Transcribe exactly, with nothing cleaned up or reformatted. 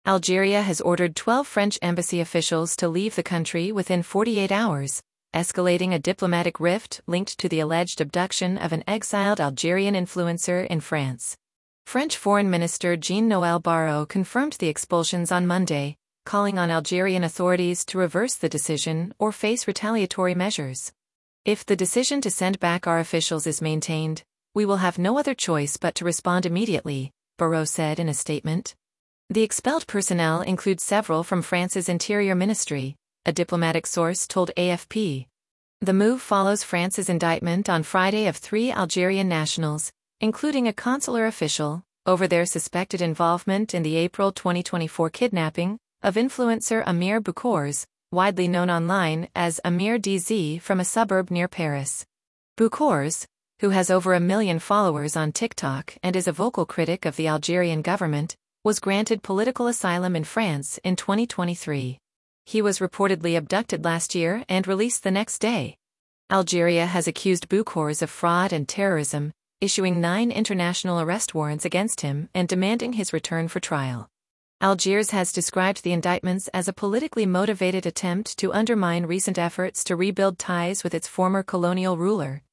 Algeria has ordered twelve French embassy officials to leave the country within forty-eight hours, escalating a diplomatic rift linked to the alleged abduction of an exiled Algerian influencer in France. French Foreign Minister Jean-Noël Barrot confirmed the expulsions on Monday, calling on Algerian authorities to reverse the decision or face retaliatory measures. If the decision to send back our officials is maintained, we will have no other choice but to respond immediately, Barrot said in a statement. The expelled personnel include several from France's Interior Ministry, a diplomatic source told A F P. The move follows France's indictment on Friday of three Algerian nationals, including a consular official, over their suspected involvement in the April twenty twenty-four kidnapping of influencer Amir Boucours, widely known online as Amir D Z from a suburb near Paris. Boucours, who has over a million followers on TikTok and is a vocal critic of the Algerian government, was granted political asylum in France in twenty twenty-three. He was reportedly abducted last year and released the next day. Algeria has accused Boucours of fraud and terrorism, issuing nine international arrest warrants against him and demanding his return for trial. Algiers has described the indictments as a politically motivated attempt to undermine recent efforts to rebuild ties with its former colonial ruler,